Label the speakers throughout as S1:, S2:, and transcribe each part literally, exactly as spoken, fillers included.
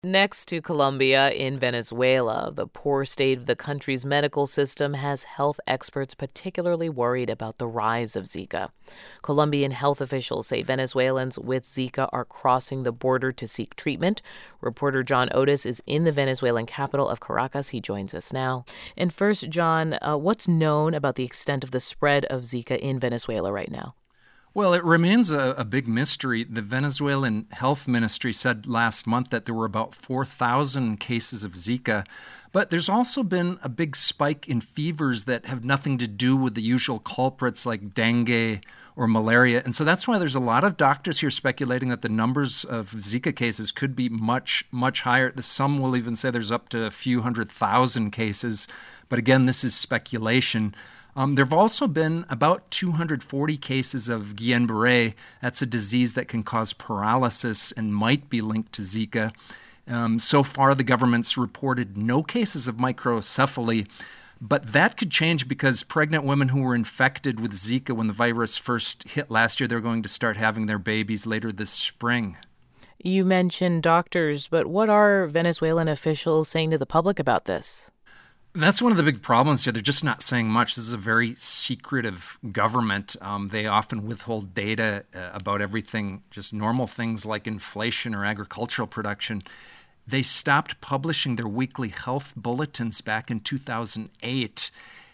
S1: Next to Colombia, in Venezuela, the poor state of the country's medical system has health experts particularly worried about the rise of Zika. Colombian health officials say Venezuelans with Zika are crossing the border to seek treatment. Reporter John Otis is in the Venezuelan capital of Caracas. He joins us now. And first, John, uh, what's known about the extent of the spread of Zika in Venezuela right now?
S2: Well, it remains a, a big mystery. The Venezuelan Health Ministry said last month that there were about four thousand cases of Zika. But there's also been a big spike in fevers that have nothing to do with the usual culprits like dengue or malaria. And so that's why there's a lot of doctors here speculating that the numbers of Zika cases could be much, much higher. Some will even say there's up to a few hundred thousand cases. But again, this is speculation. Um, there have also been about two hundred forty cases of Guillain-Barré. That's a disease that can cause paralysis and might be linked to Zika. Um, so far, the government's reported no cases of microcephaly, but that could change because pregnant women who were infected with Zika when the virus first hit last year, they're going to start having their babies later this spring.
S1: You mentioned doctors, but what are Venezuelan officials saying to the public about this?
S2: That's one of the big problems here. They're just not saying much. This is a very secretive government. Um, they often withhold data uh, about everything, just normal things like inflation or agricultural production. They stopped publishing their weekly health bulletins back in two thousand eight.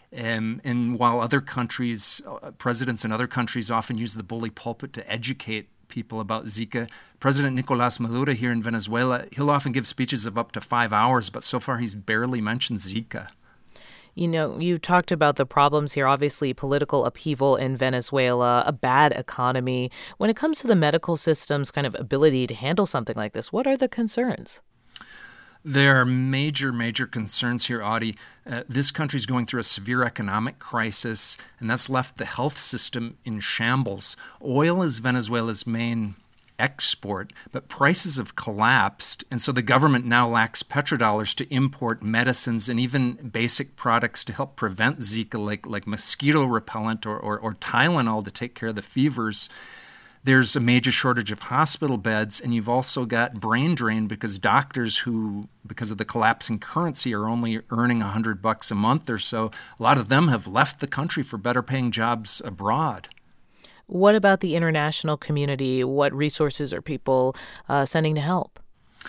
S2: Um, and while other countries, uh, presidents in other countries often use the bully pulpit to educate people about Zika, President Nicolás Maduro here in Venezuela, he'll often give speeches of up to five hours, but so far he's barely mentioned Zika.
S1: You know, you talked about the problems here, obviously political upheaval in Venezuela, a bad economy. When it comes to the medical system's kind of ability to handle something like this, what are the concerns?
S2: There are major, major concerns here, Audie. Uh, this country's going through a severe economic crisis, and that's left the health system in shambles. Oil is Venezuela's main export, but prices have collapsed, and so the government now lacks petrodollars to import medicines and even basic products to help prevent Zika, like, like mosquito repellent or, or, or Tylenol to take care of the fevers. There's a major shortage of hospital beds, and you've also got brain drain because doctors who, because of the collapsing currency, are only earning one hundred bucks a month or so. A lot of them have left the country for better paying jobs abroad.
S1: What about the international community? What resources are people uh, sending to help?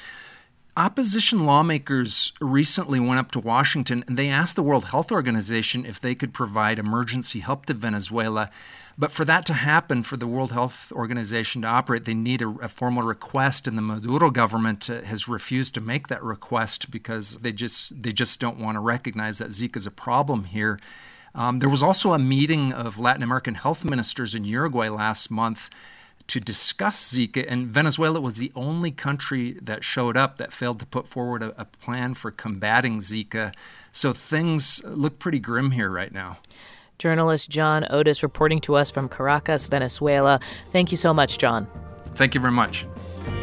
S2: Opposition lawmakers recently went up to Washington and they asked the World Health Organization if they could provide emergency help to Venezuela. But for that to happen, for the World Health Organization to operate, they need a, a formal request, and the Maduro government uh, has refused to make that request because they just they just don't want to recognize that Zika is a problem here. Um, there was also a meeting of Latin American health ministers in Uruguay last month to discuss Zika, and Venezuela was the only country that showed up that failed to put forward a, a plan for combating Zika. So things look pretty grim here right now.
S1: Journalist John Otis reporting to us from Caracas, Venezuela. Thank you so much, John.
S2: Thank you very much.